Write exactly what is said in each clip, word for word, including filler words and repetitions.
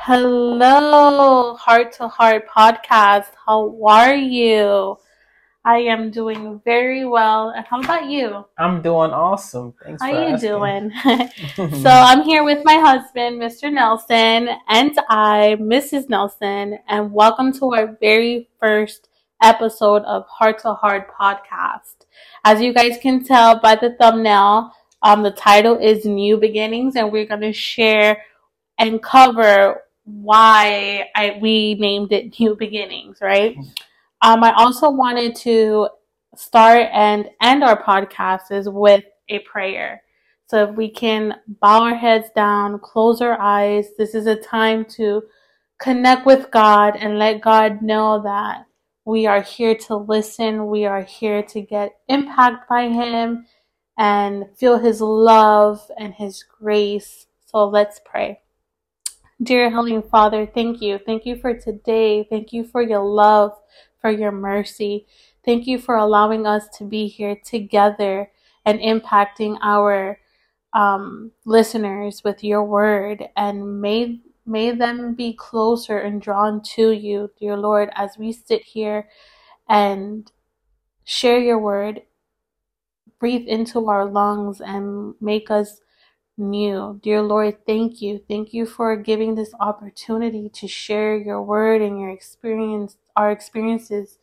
Hello, Heart to Heart podcast. How are you? I am doing very well. And how about you? I'm doing awesome. Thanks How for you asking. doing? So I'm here with my husband, Mister Nelson, and I, Missus Nelson, and welcome to our very first episode of Heart to Heart podcast. As you guys can tell by the thumbnail, um, the title is New Beginnings, and we're going to share and cover why I we named it New Beginnings, right? Um, I also wanted to start and end our podcast is with a prayer. So if we can bow our heads down, close our eyes, this is a time to connect with God and let God know that we are here to listen. We are here to get impact by Him and feel His love and His grace. So let's pray. Dear Heavenly Father, thank you. Thank you for today. Thank you for your love, for your mercy. Thank you for allowing us to be here together and impacting our um, listeners with your word. And may, may them be closer and drawn to you, dear Lord, as we sit here and share your word, breathe into our lungs and make us new. Dear Lord, thank you. Thank you for giving this opportunity to share your word and your experience, our experiences,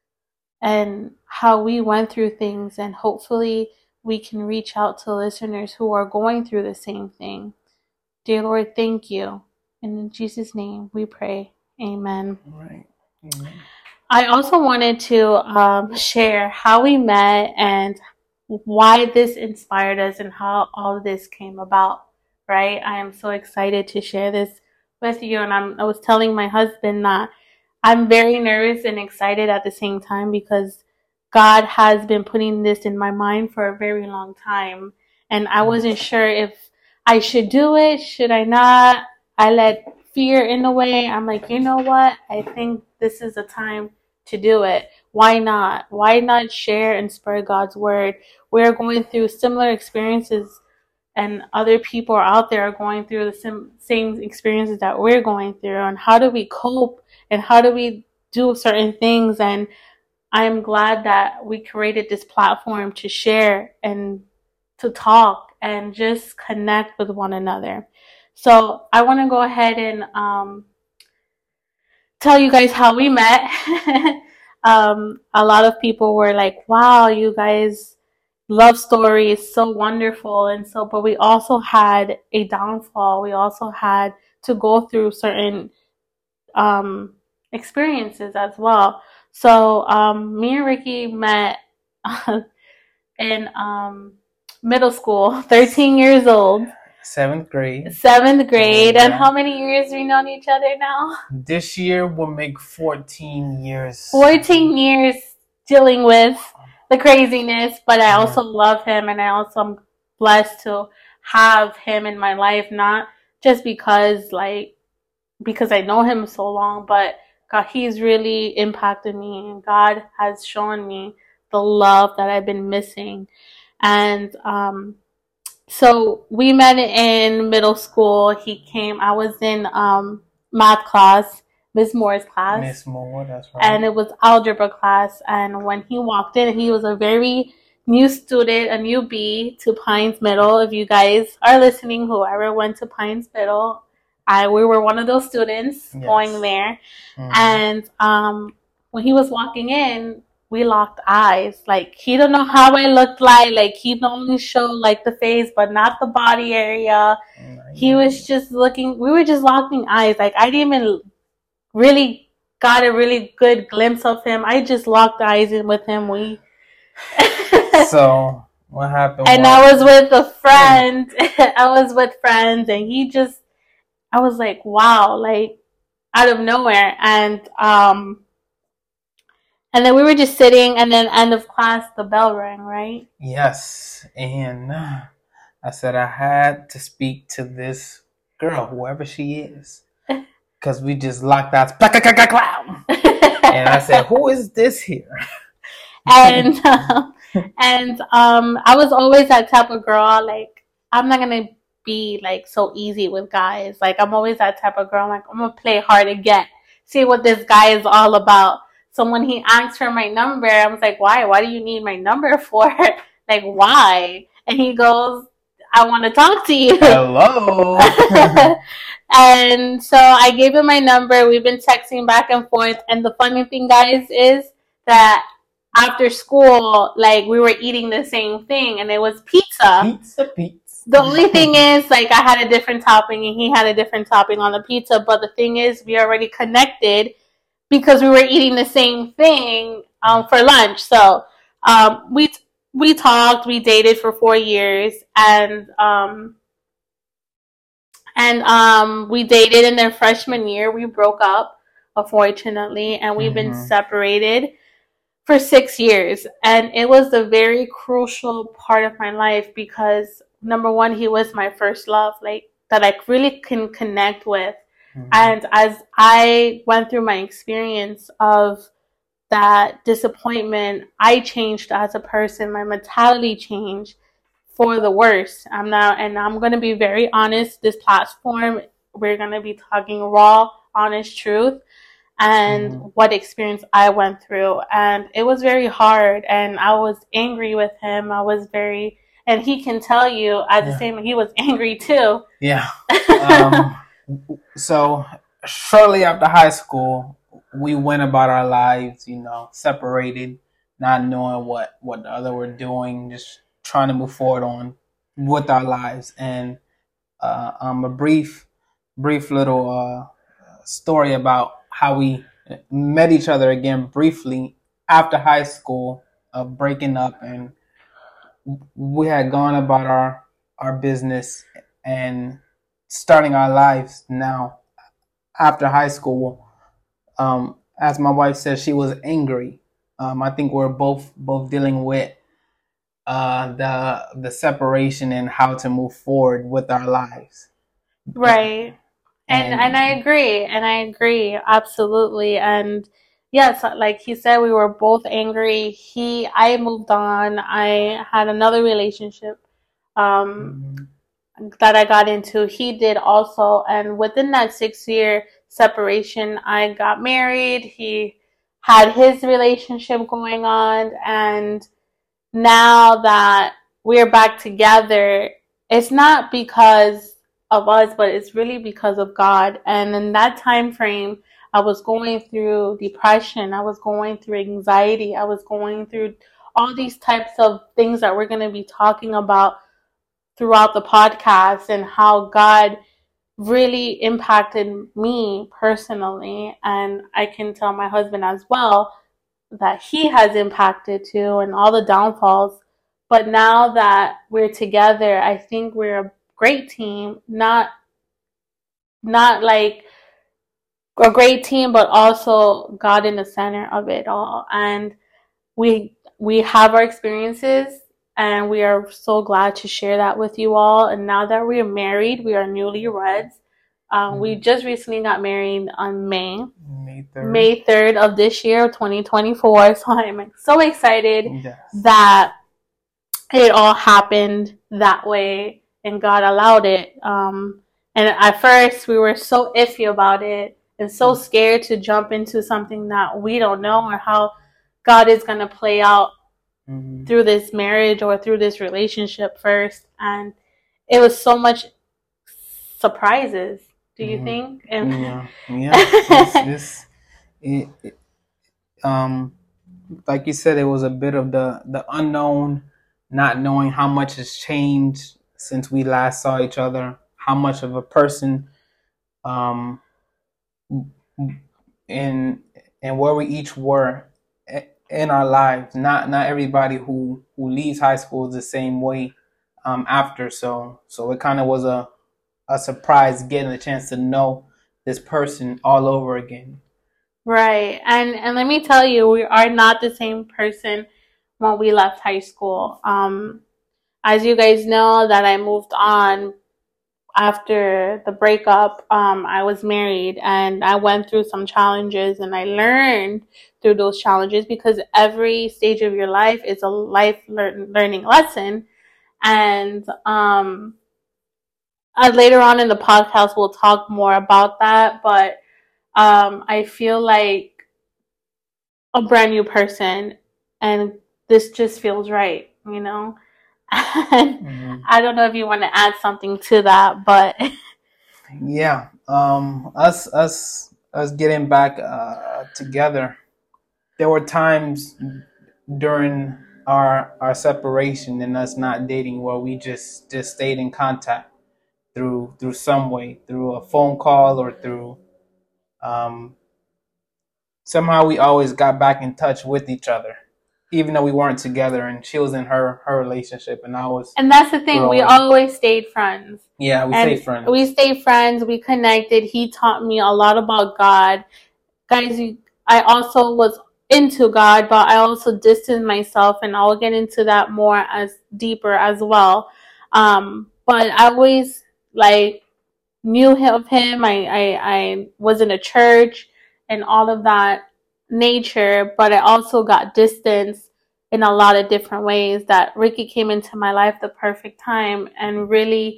and how we went through things. And hopefully we can reach out to listeners who are going through the same thing. Dear Lord, thank you. And in Jesus' name we pray. Amen. All right. Amen. I also wanted to um, share how we met and why this inspired us and how all of this came about, right? I am so excited to share this with you. And I'm, I was telling my husband that I'm very nervous and excited at the same time because God has been putting this in my mind for a very long time. And I wasn't sure if I should do it. Should I not? I let fear in the way. I'm like, you know what? I think this is the time to do it. Why not? Why not share and spread God's word? We're going through similar experiences, and other people out there are going through the sim- same experiences that we're going through. And how do we cope? And how do we do certain things? And I'm glad that we created this platform to share and to talk and just connect with one another. So I want to go ahead and um, tell you guys how we met. um, a lot of people were like, wow, you guys love story is so wonderful. And so, but we also had a downfall. We also had to go through certain um, experiences as well. So um, me and Ricky met in um, middle school, thirteen years old. Seventh grade. Seventh grade. And how many years we known each other now? This year will make fourteen years. fourteen years dealing with the craziness, but I also love him, and I also am blessed to have him in my life, not just because like because I know him so long, but God, he's really impacted me, and God has shown me the love that I've been missing. And um so we met in middle school. He came, I was in um math class, Miss Moore's class. Miss Moore, that's right. And it was algebra class. And when he walked in, he was a very new student, a newbie to Pines Middle. If you guys are listening, whoever went to Pines Middle, I we were one of those students yes. going there. Mm-hmm. And um, when he was walking in, we locked eyes. Like, he don't know how I looked like. Like, he only showed like the face, but not the body area. Mm-hmm. He was just looking. We were just locking eyes. Like, I didn't even really got a really good glimpse of him. I just locked eyes in with him. We So what happened? And was... I was with a friend. I was with friends, and he just, I was like, wow, like out of nowhere. And um, and then we were just sitting, and then end of class, the bell rang, right? Yes, and I said I had to speak to this girl, whoever she is. Because we just locked eyes. And I said, who is this here? and uh, and um, I was always that type of girl. Like, I'm not going to be like so easy with guys. Like I'm always that type of girl. I'm like, I'm gonna play hard to get, see what this guy is all about. So when he asked for my number, I was like, why? Why do you need my number for? Like, why? And he goes, I want to talk to you. Hello. And so I gave him my number. We've been texting back and forth. And the funny thing, guys, is that after school, like, we were eating the same thing, and it was pizza. Pizza, pizza. The only thing is, like, I had a different topping, and he had a different topping on the pizza. But the thing is, we already connected because we were eating the same thing um, for lunch. So um, we we talked, we dated for four years, and um, and um, we dated. In their freshman year, we broke up, unfortunately, and we've mm-hmm. been separated for six years. And it was a very crucial part of my life because, number one, he was my first love, like, that I really can connect with. Mm-hmm. And as I went through my experience of that disappointment, I changed as a person. My mentality changed for the worse. I'm now, and I'm going to be very honest. This platform, we're going to be talking raw, honest truth and mm-hmm. what experience I went through. And it was very hard. And I was angry with him. I was very, and he can tell you at yeah. the same, he was angry too. Yeah. Um, so shortly after high school, we went about our lives, you know, separated, not knowing what, what the other were doing, just trying to move forward on with our lives. And uh, um, a brief, brief little uh, story about how we met each other again briefly after high school, uh, breaking up, and we had gone about our, our business and starting our lives now after high school. Um, as my wife said, she was angry. Um, I think we're both both dealing with uh, the the separation and how to move forward with our lives. Right. And, and and I agree. And I agree. Absolutely. And yes, like he said, we were both angry. He, I moved on. I had another relationship um, mm-hmm. that I got into. He did also. And within that six year separation, I got married. He had his relationship going on. And now that we're back together, it's not because of us, but it's really because of God. And in that time frame, I was going through depression. I was going through anxiety. I was going through all these types of things that we're going to be talking about throughout the podcast, and how God really impacted me personally. And I can tell my husband as well that he has impacted too, and all the downfalls. But now that we're together, I think we're a great team, not not like a great team, but also God in the center of it all. And we we have our experiences, and we are so glad to share that with you all. And now that we are married, we are newlyweds. Um, mm-hmm. We just recently got married on May May third. May third of this year, twenty twenty-four. So I'm so excited yes. that it all happened that way. And God allowed it. Um, and at first, we were so iffy about it and so scared to jump into something that we don't know, or how God is going to play out mm-hmm. through this marriage or through this relationship first. And it was so much surprises. Do you mm-hmm. think? And yeah, yeah. It's, it's, it, it, um, like you said, it was a bit of the the unknown, not knowing how much has changed since we last saw each other, how much of a person, um, in and where we each were in our lives. Not not everybody who, who leaves high school is the same way um, after. So so it kind of was a a surprise getting a chance to know this person all over again. Right, and and let me tell you, we are not the same person when we left high school. Um, As you guys know, that I moved on after the breakup. Um, I was married, and I went through some challenges, and I learned through those challenges, because every stage of your life is a life lear- learning lesson. And um, uh, later on in the podcast, we'll talk more about that. But um, I feel like a brand new person, and this just feels right, you know? And mm-hmm. I don't know if you want to add something to that, but yeah, um, us, us, us getting back uh, together. There were times during our our separation and us not dating where we just just stayed in contact through through some way, through a phone call or through um, somehow we always got back in touch with each other, even though we weren't together. And she was in her her relationship, and I was. And that's the thing. We always stayed friends. Yeah, we stayed friends. We stayed friends. We connected. He taught me a lot about God, guys. I also was into God, but I also distanced myself, and I'll get into that more as deeper as well. Um, but I always like knew of him. I, I, I was in a church and all of that nature, but I also got distance in a lot of different ways. That Ricky came into my life the perfect time, and really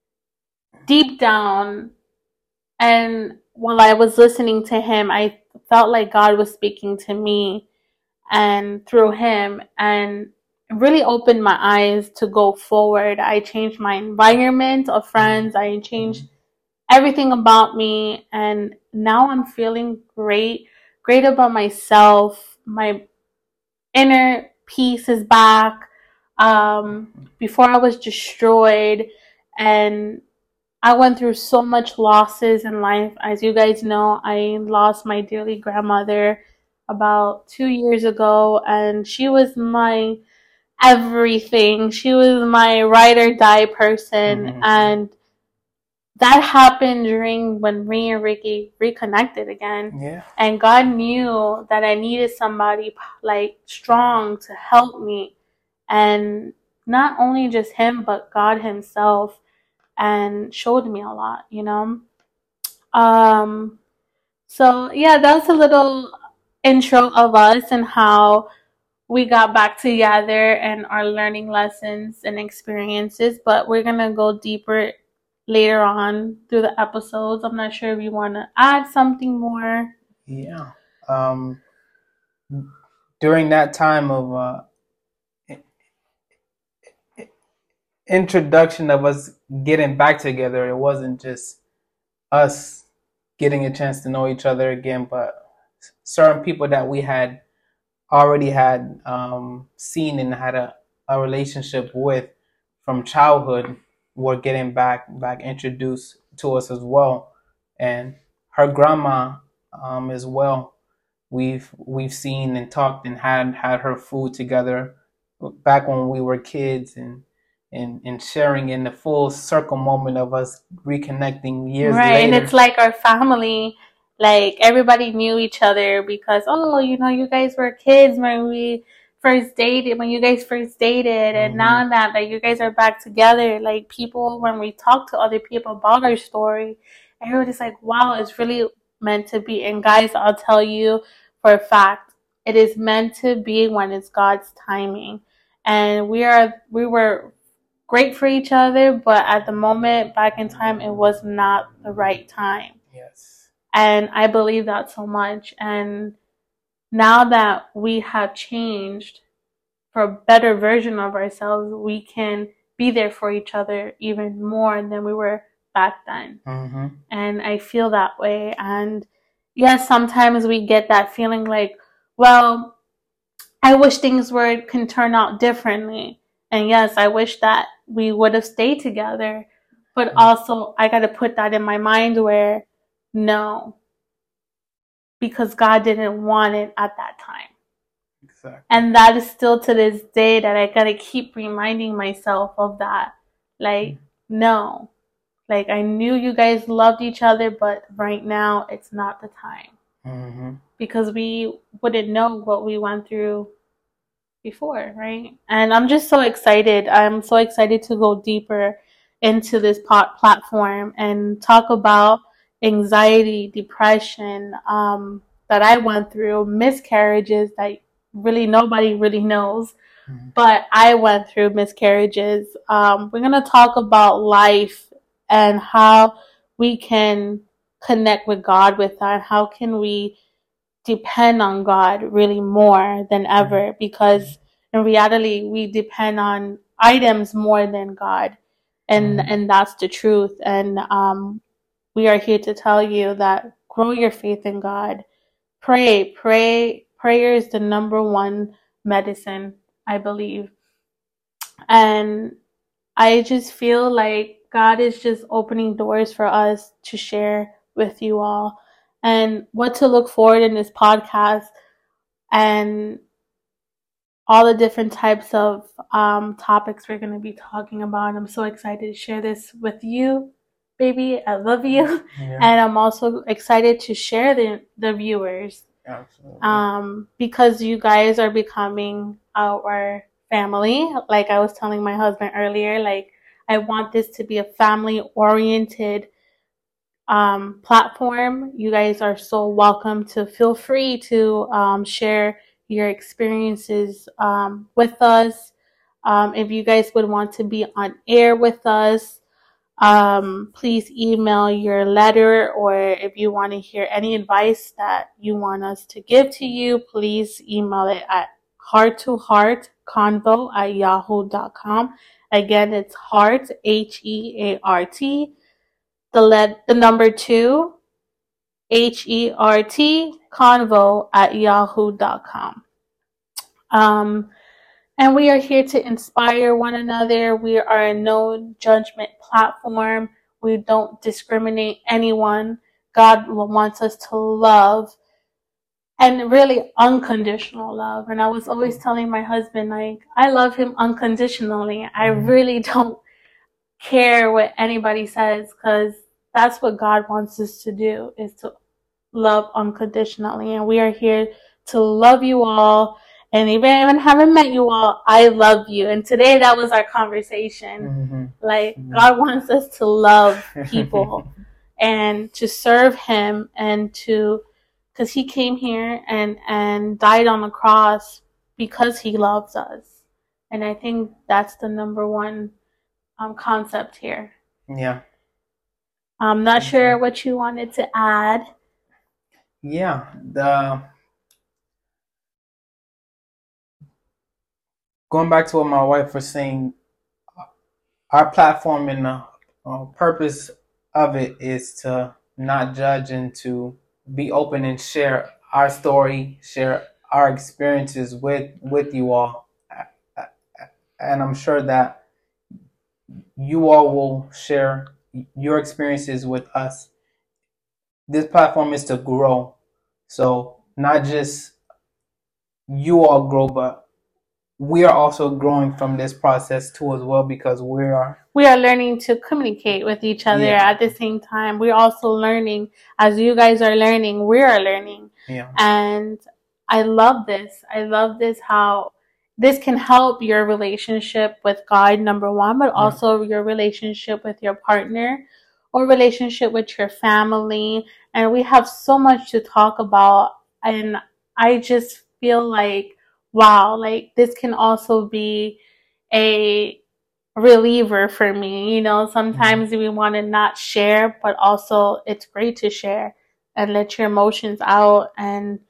deep down, and while I was listening to him, I felt like God was speaking to me and through him, and it really opened my eyes to go forward. I changed my environment of friends. I changed everything about me, and now I'm feeling great, great about myself. My inner peace is back. Um, before I was destroyed, and I went through so much losses in life. As you guys know, I lost my dearly grandmother about two years ago, and she was my everything. She was my ride or die person, mm-hmm. and that happened during when me and Ricky reconnected again. Yeah. And God knew that I needed somebody like strong to help me, and not only just him, but God himself. And showed me a lot, you know. Um, so yeah, that's a little intro of us and how we got back together and our learning lessons and experiences. But we're gonna go deeper later on through the episodes. I'm not sure if you want to add something more. Yeah. Um, during that time of uh, introduction of us getting back together, it wasn't just us getting a chance to know each other again, but certain people that we had already had um, seen and had a, a relationship with from childhood were getting back back introduced to us as well. And her grandma um, as well, we've we've seen and talked and had had her food together back when we were kids, and And, and sharing in the full circle moment of us reconnecting years right, later. And it's like our family, like everybody knew each other because, oh, you know, you guys were kids when we first dated, when you guys first dated. And mm-hmm. now that like you guys are back together, like people, when we talk to other people about our story, everybody's like, wow, it's really meant to be. And guys, I'll tell you for a fact, it is meant to be when it's God's timing. And we are, we were great for each other, but at the moment, back in time, it was not the right time. Yes. And I believe that so much. And now that we have changed for a better version of ourselves, we can be there for each other even more than we were back then. Mm-hmm. And I feel that way. And yes, sometimes we get that feeling like, well, I wish things were can turn out differently. And yes, I wish that we would have stayed together. But also, I got to put that in my mind where, no, because God didn't want it at that time. Exactly. And that is still to this day that I got to keep reminding myself of that. Like, mm-hmm. no. Like, I knew you guys loved each other, but right now, it's not the time. Mm-hmm. Because we wouldn't know what we went through before, right? And I'm just so excited. I'm so excited to go deeper into this pot platform and talk about anxiety, depression um, that I went through, miscarriages that really nobody really knows, mm-hmm. but I went through miscarriages. Um, we're going to talk about life and how we can connect with God with that. How can we depend on God really more than ever? Because in reality, we depend on items more than God. And, mm-hmm. and that's the truth. And, um, we are here to tell you that grow your faith in God. Pray, pray. Prayer is the number one medicine, I believe. And I just feel like God is just opening doors for us to share with you all and what to look forward in this podcast and all the different types of um, topics we're going to be talking about. I'm so excited to share this with you, baby. I love you. Yeah. And I'm also excited to share the, the viewers. Absolutely. Um, because you guys are becoming our family. Like I was telling my husband earlier, like I want this to be a family-oriented um, platform. You guys are so welcome to feel free to um, share your experiences um, with us. Um, if you guys would want to be on air with us, um, please email your letter, or if you want to hear any advice that you want us to give to you, please email it at heart to heart convo at yahoo dot com. Again, it's heart, H E A R T, the let the number two, H E R T, convo at yahoo dot com. Um, and we are here to inspire one another. We are a no judgment platform. We don't discriminate anyone. God wants us to love, and really unconditional love. And I was always telling my husband, like, I love him unconditionally. I really don't care what anybody says, because that's what God wants us to do, is to love unconditionally. And we are here to love you all. And even if I haven't met you all, I love you. And today that was our conversation. Mm-hmm. Like, mm-hmm. God wants us to love people and to serve him, and to, because he came here and, and died on the cross because he loves us. And I think that's the number one um, concept here. Yeah. I'm not okay. sure what you wanted to add. Yeah. The Going back to what my wife was saying, our platform and the uh, purpose of it is to not judge and to be open and share our story, share our experiences with, with you all. And I'm sure that you all will share your experiences with us. This platform is to grow. So not just you all grow, but we are also growing from this process too as well, because we are we are learning to communicate with each other yeah. at the same time. We're also learning, as you guys are learning, we are learning. Yeah. And I love this. I love this, how this can help your relationship with God, number one, but also yeah. your relationship with your partner or relationship with your family. And we have so much to talk about. And I just feel like, wow, like this can also be a reliever for me. You know, sometimes mm-hmm. we want to not share, but also it's great to share and let your emotions out. And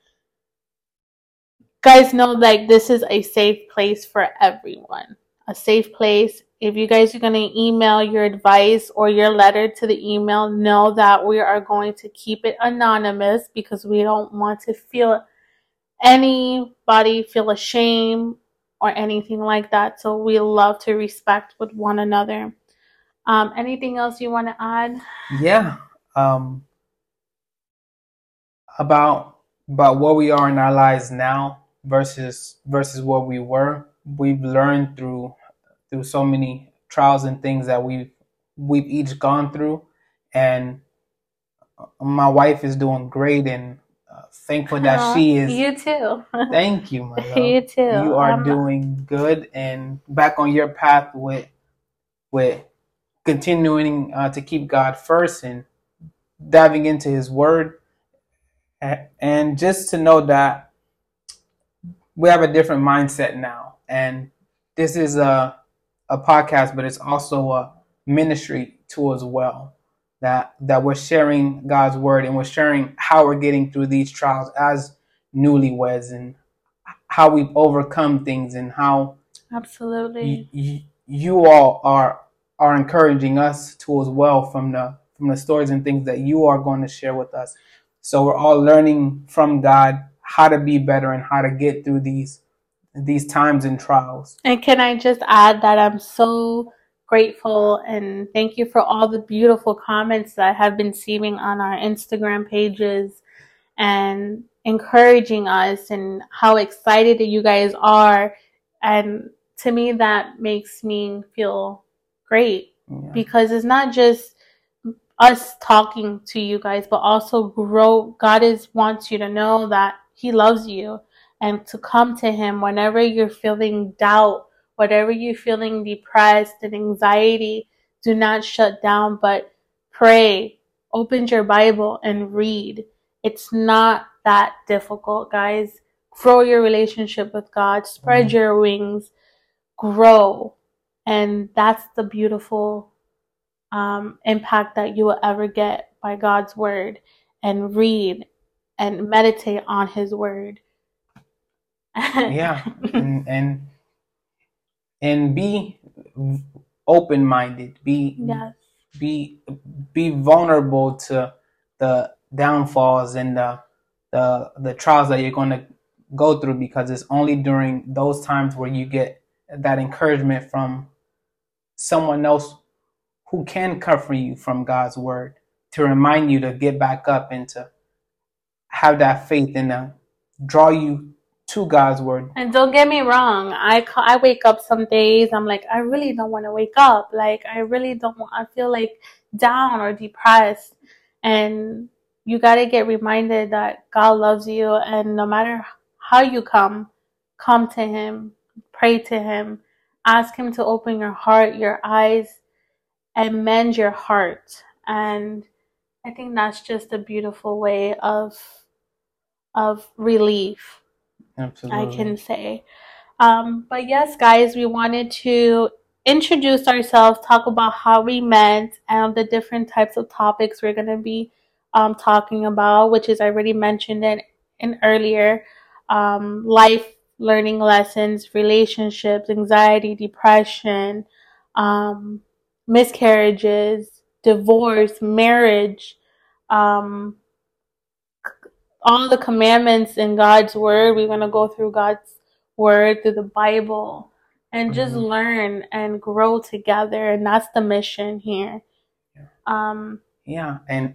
guys know, like, this is a safe place for everyone. A safe place. If you guys are going to email your advice or your letter to the email, know that we are going to keep it anonymous, because we don't want to feel anybody feel ashamed or anything like that. So we love to respect with one another. Um, anything else you want to add? Yeah. Um, about about where we are in our lives now versus versus where we were. We've learned through through so many trials and things that we've we've each gone through, and my wife is doing great, and uh, thankful that Aww, she is. You too. Thank you, my love. You too. You are um, doing good and back on your path with with continuing uh, to keep God first and diving into His Word, and just to know that we have a different mindset now. And this is a a podcast, but it's also a ministry to as well. That that we're sharing God's word and we're sharing how we're getting through these trials as newlyweds and how we've overcome things and how absolutely y- y- you all are are encouraging us to as well from the from the stories and things that you are going to share with us. So we're all learning from God how to be better and how to get through these these times and trials. And can I just add that I'm so grateful and thank you for all the beautiful comments that I have been receiving on our Instagram pages and encouraging us and how excited that you guys are. And to me, that makes me feel great Yeah. because it's not just us talking to you guys, but also grow. God is wants you to know that He loves you and to come to Him whenever you're feeling doubt, whatever you're feeling depressed and anxiety. Do not shut down, but pray. Open your Bible and read. It's not that difficult, guys. Grow your relationship with God. Spread mm-hmm. your wings. Grow. And that's the beautiful um, impact that you will ever get by God's word. And read and meditate on His word. Yeah. And, and and be open-minded. Be yes. be be vulnerable to the downfalls and the the the trials that you're going to go through, because it's only during those times where you get that encouragement from someone else who can cover you from God's word to remind you to get back up and to have that faith and uh, draw you to God's word. And don't get me wrong, I, I wake up some days, I'm like, I really don't want to wake up. Like, I really don't want, I feel like down or depressed. And you got to get reminded that God loves you. And no matter how you come, come to Him, pray to Him, ask Him to open your heart, your eyes, and mend your heart. And I think that's just a beautiful way of of relief. Absolutely. I can say. Um, but yes, guys, we wanted to introduce ourselves, talk about how we met, and the different types of topics we're going to be um, talking about, which is I already mentioned it in earlier. Um, life learning lessons, relationships, anxiety, depression, um, miscarriages, divorce, marriage, um, all the commandments in God's word. We're going to go through God's word, through the Bible, and just mm-hmm. learn and grow together. And that's the mission here. Yeah. Um, yeah. And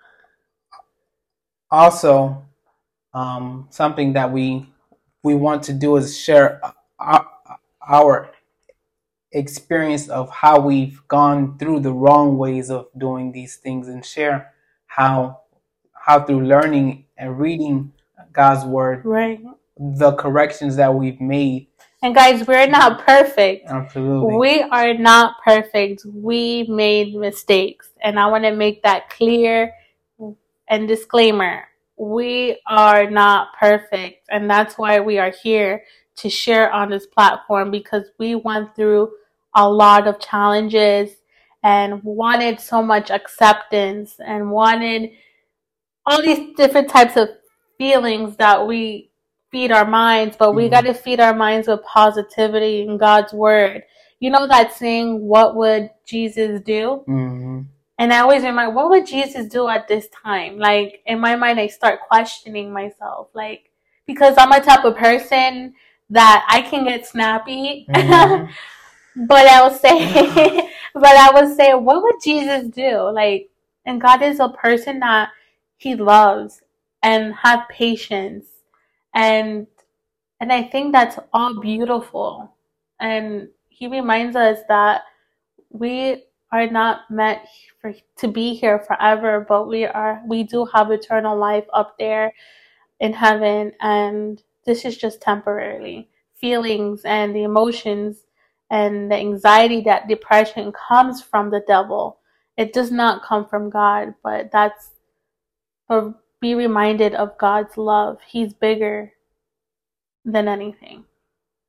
also, um, something that we, we want to do is share our, our experience of how we've gone through the wrong ways of doing these things, and share how how through learning and reading God's word, right, the corrections that we've made. And guys, we're not perfect. Absolutely. We are not perfect. We made mistakes. And I want to make that clear and disclaimer. We are not perfect. And that's why we are here to share on this platform, because we went through a lot of challenges and wanted so much acceptance and wanted all these different types of feelings that we feed our minds, but we mm-hmm. got to feed our minds with positivity in God's word. You know that saying, what would Jesus do? Mm-hmm. And I always remind, what would Jesus do at this time? Like, in my mind, I start questioning myself, like, because I'm a type of person that I can get snappy, mm-hmm. but I will say, but I will say, what would Jesus do? Like, and God is a person that He loves and have patience. And and I think that's all beautiful. And He reminds us that we are not meant for to be here forever, but we are we do have eternal life up there in heaven, and this is just temporarily. Feelings and the emotions and the anxiety, that depression comes from the devil. It does not come from God, but that's for be reminded of God's love. He's bigger than anything.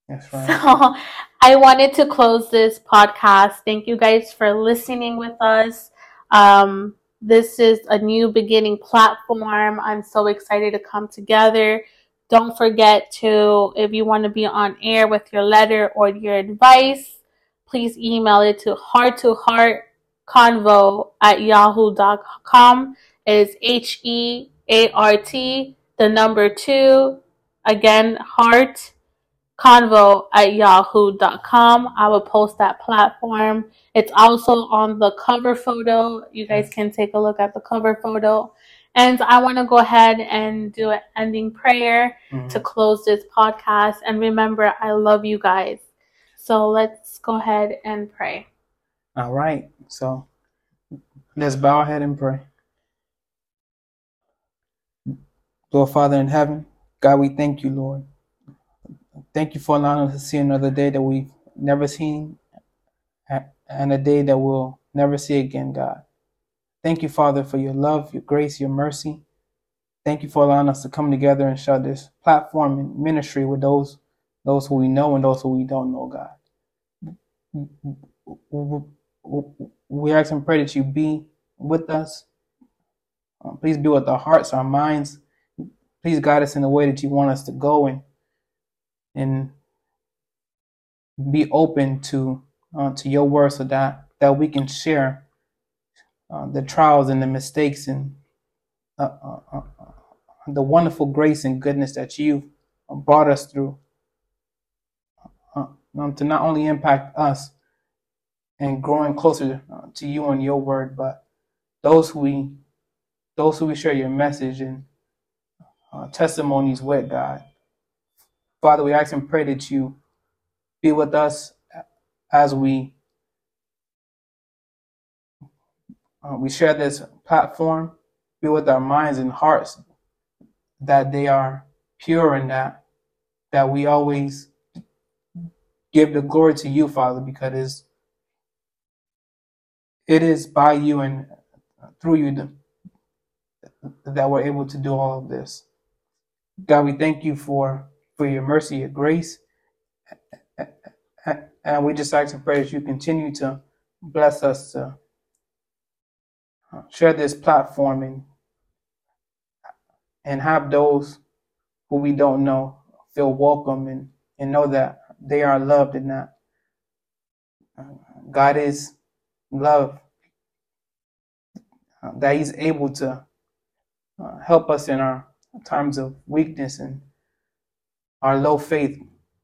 That's right. So I wanted to close this podcast. Thank you guys for listening with us. Um, this is a new beginning platform. I'm so excited to come together. Don't forget to, if you want to be on air with your letter or your advice, please email it to heart to heart convo at yahoo dot com. It is H E A R T, the number two, again, heart convo at yahoo dot com. I will post that platform. It's also on the cover photo. You guys can take a look at the cover photo. And I want to go ahead and do an ending prayer mm-hmm. to close this podcast. And remember, I love you guys. So let's go ahead and pray. All right. So let's bow our head and pray. Lord Father in heaven, God, we thank you, Lord. Thank you for allowing us to see another day that we've never seen and a day that we'll never see again, God. Thank you, Father, for your love, your grace, your mercy. Thank you for allowing us to come together and share this platform and ministry with those, those who we know and those who we don't know, God. We ask and pray that you be with us. Um, please be with our hearts, our minds. Please guide us in the way that you want us to go and and be open to uh, to your word so that, that we can share uh, the trials and the mistakes and uh, uh, uh, the wonderful grace and goodness that you've brought us through uh, um, to not only impact us and growing closer uh, to you and your word, but those who we those who we share your message and uh, testimonies with, God. Father, we ask and pray that you be with us as we uh, we share this platform. Be with our minds and hearts, that they are pure and that that we always give the glory to you, Father, because it is, it is by you and through you that, that we're able to do all of this. God, we thank you for, for your mercy, your grace. And we just ask and pray that you continue to bless us to share this platform and, and have those who we don't know feel welcome and, and know that they are loved and that God is love, that he's able to uh, help us in our times of weakness and our low faith.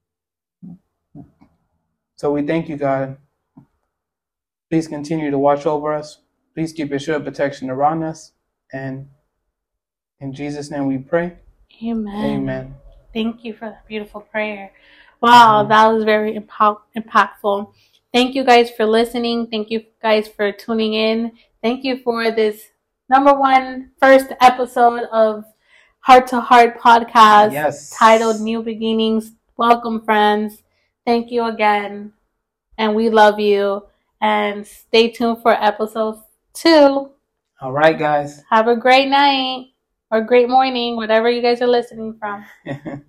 So we thank you, God. Please continue to watch over us. Please keep your shield of protection around us. And in Jesus' name we pray. Amen. Amen. Thank you for that beautiful prayer. Wow, mm-hmm. That was very impact- impactful. Thank you guys for listening. Thank you guys for tuning in. Thank you for this number one first episode of Heart to Heart podcast, yes. titled New Beginnings. Welcome, friends. Thank you again. And we love you. And stay tuned for episode two. All right, guys. Have a great night or great morning, whatever you guys are listening from.